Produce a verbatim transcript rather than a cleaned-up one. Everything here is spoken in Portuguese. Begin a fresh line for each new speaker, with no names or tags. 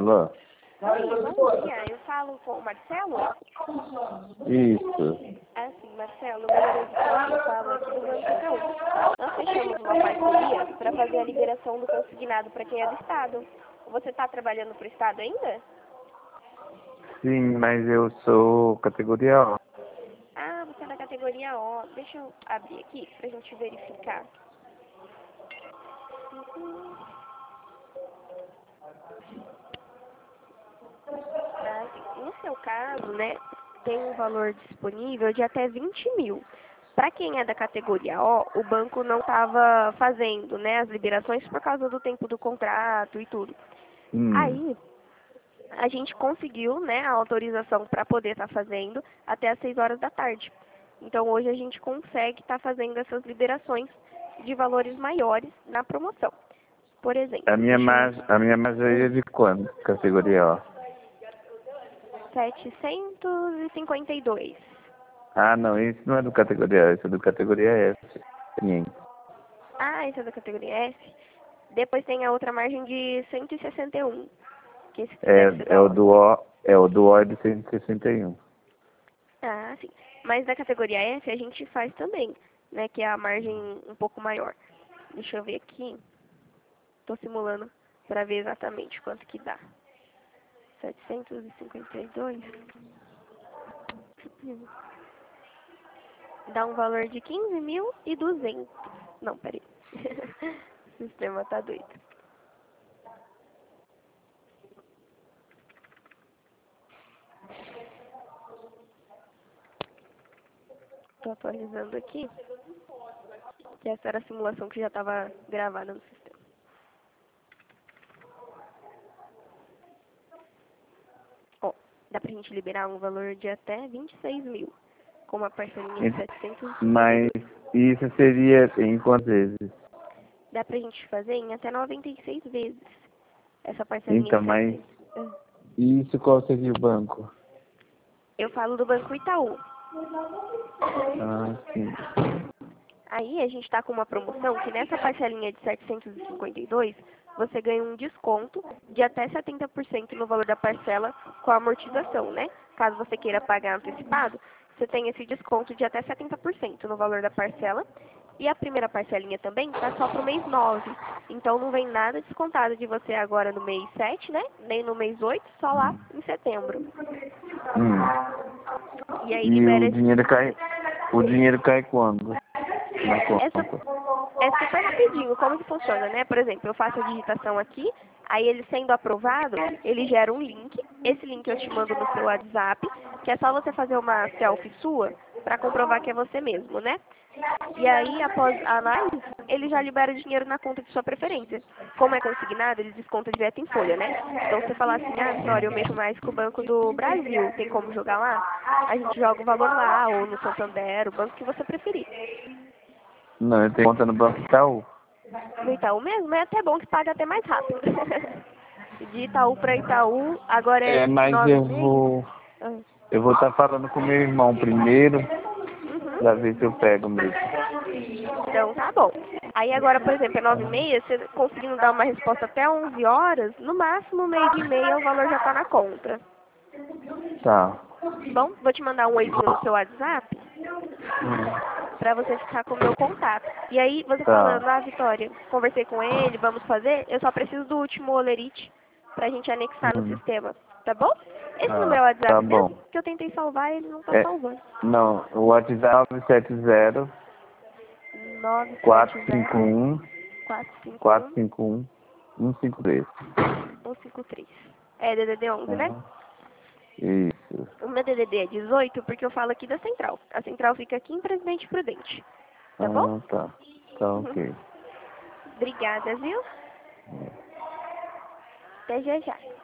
Alô?
Oi, bom dia. Eu falo com o Marcelo?
Isso.
Ah, sim, Marcelo. Meu nome é Vitória, eu falo aqui do Banco Itaú. Nós fechamos uma parceria para fazer a liberação do consignado para quem é do Estado. Você está trabalhando para o Estado ainda?
Sim, mas eu sou categoria O.
Ah, você é da categoria O. Deixa eu abrir aqui para a gente verificar. Uhum. Ah, sim. No seu caso, né, tem um valor disponível de até vinte mil. Para quem é da categoria O, o banco não estava fazendo, né, as liberações por causa do tempo do contrato e tudo.
Hum.
Aí, a gente conseguiu, né, a autorização para poder estar fazendo até às seis horas da tarde. Então, hoje a gente consegue estar fazendo essas liberações de valores maiores na promoção. Por exemplo,
A minha
deixa
margem, a minha margem é de quando? Categoria O.
setecentos e cinquenta e dois.
Ah, não, isso não é do categoria O, isso é do categoria S. quinhentos.
Ah, esse é da categoria S. Depois tem a outra margem de cento e sessenta e um, que esse deve ser
É, é
da
o
O.
do O, é o do O é de cento e sessenta e um.
Ah, sim. Mas da categoria S a gente faz também, né, que é a margem um pouco maior. Deixa eu ver aqui. Estou simulando para ver exatamente quanto que dá. setecentos e cinquenta e dois. Dá um valor de quinze mil e duzentos. Não, peraí. O sistema tá doido. Estou atualizando aqui. Que essa era a simulação que já estava gravada no sistema. Ó, dá pra gente liberar um valor de até vinte e seis mil. Com uma parcelinha de setecentos e cinquenta e
Mas
dois.
isso seria em quantas vezes?
Dá pra gente fazer em até noventa e seis vezes. Essa parcelinha
Então,
de
mas
setecentos. Ah.
isso qual seria o banco?
Eu falo do Banco Itaú.
Ah, sim.
Aí a gente está com uma promoção que nessa parcelinha de setecentos e cinquenta e dois você ganha um desconto de até setenta por cento no valor da parcela com a amortização, né? Caso você queira pagar antecipado, você tem esse desconto de até setenta por cento no valor da parcela. E a primeira parcelinha também está só para o mês nove. Então não vem nada descontado de você agora no mês sete, né? Nem no mês oito, só lá em setembro.
Hum.
E aí
E
libera
o
esse.
dinheiro cai, o dinheiro cai quando? Na
Essa
conta.
é super rapidinho. Como que funciona, né? Por exemplo, eu faço a digitação aqui, aí ele sendo aprovado, ele gera um link. Esse link eu te mando no seu WhatsApp, que é só você fazer uma selfie sua para comprovar que é você mesmo, né? E aí, após a análise, ele já libera o dinheiro na conta de sua preferência. Como é consignado, ele desconta direto em folha, né? Então, você falar assim, ah, Vitória, eu mexo mais com o Banco do Brasil, tem como jogar lá? A gente joga o valor lá, ou no Santander, o banco que você preferir.
Não, eu tenho conta no Banco Itaú.
No Itaú mesmo, é até bom que paga até mais rápido. De Itaú para Itaú, agora é
É, mas
nove e
eu
meia.
vou.
Ah,
Eu vou estar falando com meu irmão primeiro,
uhum.
pra ver se eu pego mesmo.
Então tá bom. Aí agora, por exemplo, é nove e meia, você conseguindo dar uma resposta até onze horas, no máximo meio dia e meia o valor já tá na conta.
Tá.
Bom, vou te mandar um oizinho no seu WhatsApp
Hum.
pra você ficar com o meu contato. E aí, você falando,
Tá.
ah, Vitória, conversei com ele, vamos fazer, eu só preciso do último olerite pra gente anexar no
Hum.
sistema, tá bom? Esse número é o
Tá. Tá
WhatsApp mesmo?
bom.
Que eu tentei salvar e ele não tá
É,
salvando.
não, o WhatsApp nove sete zero,
nove sete
quatro cinco
zero,
um,
quatro cinco
quatro
um,
cinco um, um cinco três.
um cinco três. É D D D onze, né?
Aham. Isso.
O meu D D D é dezoito porque eu falo aqui da central. A central fica aqui em Presidente Prudente. Tá bom?
Ah, tá. Tá ok.
Obrigada, viu? Até já já.